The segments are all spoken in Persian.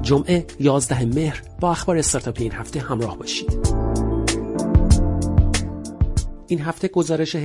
جمعه 11 مهر با اخبار استارتاپی این هفته همراه باشید. این هفته گزارش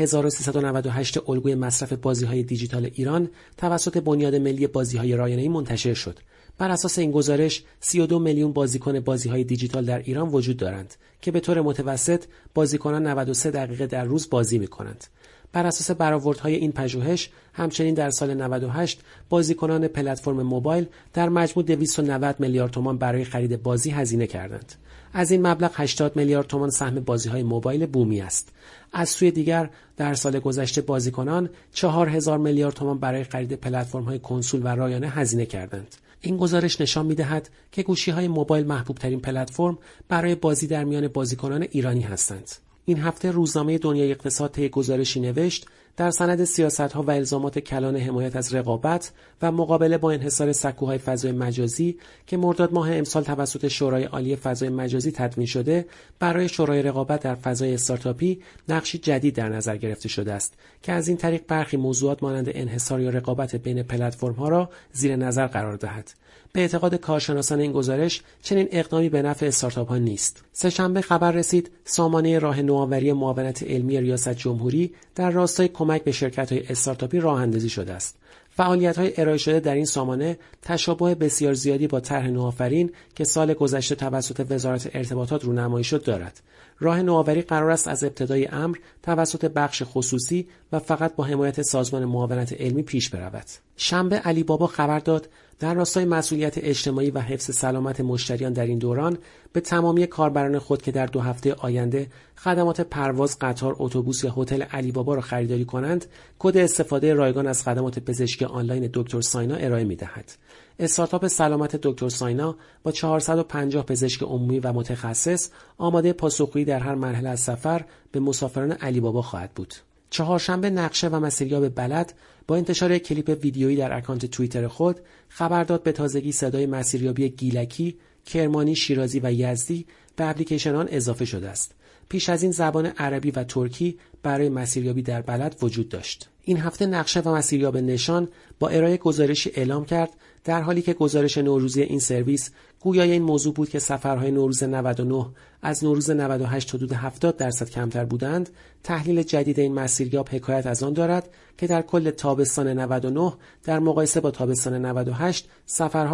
1398 الگوی مصرف بازی‌های دیجیتال ایران توسط بنیاد ملی بازی‌های رایانه‌ای منتشر شد. بر اساس این گزارش 32 میلیون بازیکن بازی‌های دیجیتال در ایران وجود دارند که به طور متوسط بازیکنان 93 دقیقه در روز بازی می‌کنند. بر اساس برآوردهای این پژوهش همچنین در سال 98 بازیکنان پلتفرم موبایل در مجموع 290 میلیارد تومان برای خرید بازی هزینه کردند. از این مبلغ 80 میلیارد تومان سهم بازی‌های موبایل بومی است. از سوی دیگر در سال گذشته بازیکنان 4000 میلیارد تومان برای خرید پلتفرم‌های کنسول و رایانه هزینه کردند. این گزارش نشان می‌دهد که گوشی‌های موبایل محبوب‌ترین پلتفرم برای بازی در میان بازیکنان ایرانی هستند. این هفته روزنامه دنیای اقتصاد طی گزارشی نوشت در سند سیاست‌ها و الزامات کلان حمایت از رقابت و مقابله با انحصار سکوهای فضای مجازی که مرداد ماه امسال توسط شورای عالی فضای مجازی تدوین شده، برای شورای رقابت در فضای استارتاپی نقشی جدید در نظر گرفته شده است که از این طریق برخی موضوعات مانند انحصار یا رقابت بین پلتفرم‌ها را زیر نظر قرار دهد. به اعتقاد کارشناسان این گزارش چنین اقدامی به نفع استارتاپ‌ها نیست. سه‌شنبه خبر رسید سامانه راه نوآوری معاونت علمی ریاست جمهوری در راستای کمک به شرکت‌های استارتاپی راه‌اندازی شده است. فعالیت‌های ارائه شده در این سامانه تشابه بسیار زیادی با طرح نوآفرین که سال گذشته توسط وزارت ارتباطات رونمایی شد دارد. راه نوآوری قرار است از ابتدای امر توسط بخش خصوصی و فقط با حمایت سازمان معاونت علمی پیش برود. شنبه علی بابا خبر داد در راستای مسئولیت اجتماعی و حفظ سلامت مشتریان در این دوران به تمامی کاربران خود که در 2 هفته آینده خدمات پرواز، قطار، اتوبوس یا هتل علی بابا را خریداری کنند، کد استفاده رایگان از خدمات پزشکی آنلاین دکتر ساینا ارائه می‌دهد. استارتاپ سلامت دکتر ساینا با 450 پزشک عمومی و متخصص آماده پاسخگویی در هر مرحله از سفر به مسافران علی بابا خواهد بود. چهارشنبه نقشه و مسیریاب بلد با انتشار کلیپ ویدیویی در اکانت توییتر خود خبر داد به تازگی صدای مسیریابی گیلکی، کرمانی، شیرازی و یزدی به اپلیکیشن آن اضافه شده است. پیش از این زبان عربی و ترکی برای مسیریابی در بلد وجود داشت. این هفته نقشه و مسیریاب نشان با ارائه گزارشی اعلام کرد در حالی که گزارش نوروزی این سرویس گویای این موضوع بود که سفرهای نوروز 99 از نوروز 98 حدود 70% کمتر بودند. تحلیل جدید این مسیریاب حکایت از آن دارد که در کل تابستان 99 در مقایسه با تابستان 98 سفرها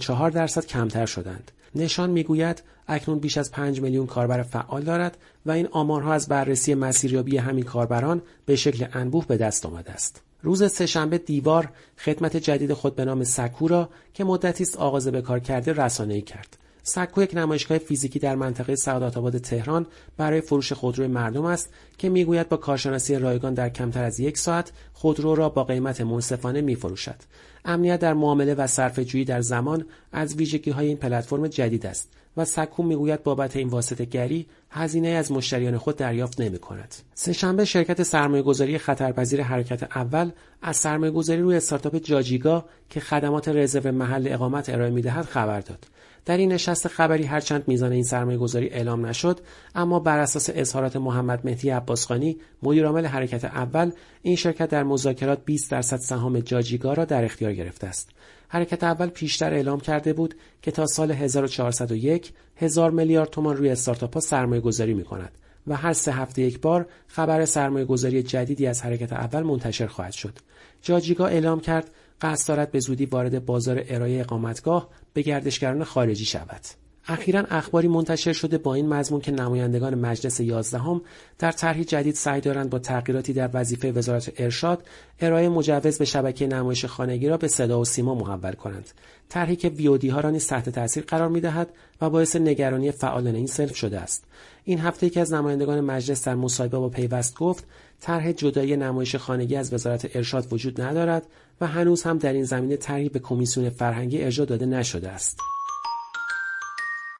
44% کمتر شدند. نشان میگوید اکنون بیش از 5 میلیون کاربر فعال دارد و این آمارها از بررسی مسیریابی همین کاربران به شکل انبوه به دست آمده است. روز سه‌شنبه دیوار خدمت جدید خود به نام سکو را که مدتی است آغاز به کار کرده رسانه‌ای کرد. سکو یک نمایشگاه فیزیکی در منطقه سعادت‌آباد تهران برای فروش خودروی مردم است که میگوید با کارشناسی رایگان در کمتر از 1 ساعت خودرو را با قیمت منصفانه می‌فروشد. امنیت در معامله و صرفه‌جویی در زمان از ویژگی‌های این پلتفرم جدید است و سکو میگوید بابت این واسطه‌گری هزینه از مشتریان خود دریافت نمی‌کند. سه‌شنبه شرکت سرمایه‌گذاری خطرپذیر حرکت اول از سرمایه‌گذاری روی استارتاپ جاجیگا که خدمات رزرو محل اقامت ارائه می‌دهد خبر داد. در این نشست خبری هرچند میزان این سرمایه‌گذاری اعلام نشد، اما بر اساس اظهارات محمد مهدی عباسخانی مدیرعامل حرکت اول، این شرکت در مذاکرات 20% سهام جاجیگا را در اختیار گرفته است. حرکت اول پیشتر اعلام کرده بود که تا سال 1401 1000 میلیارد تومان روی استارتاپ‌ها سرمایه‌گذاری می‌کند و هر 3 هفته یک بار خبر سرمایه‌گذاری جدیدی از حرکت اول منتشر خواهد شد. جاجیگا اعلام کرد قصد دارد به زودی وارد بازار ارائه اقامتگاه به گردشگران خارجی شود. اخیراً اخباری منتشر شده با این مضمون که نمایندگان مجلس 11 در طرحی جدید سعی دارند با تغییراتی در وظیفه وزارت ارشاد ارائه مجوز به شبکه نمایش خانگی را به صدا و سیما محول کنند. طرحی که ویودی ها را نیز تحت تاثیر قرار می‌دهد و باعث نگرانی فعالان این صنف شده است. این هفته یکی از نمایندگان مجلس در مصاحبه با پیوست گفت طرح جدایی نمایش خانگی از وزارت ارشاد وجود ندارد و هنوز هم در این زمینه طرحی به کمیسیون فرهنگی ارجاع داده نشده است.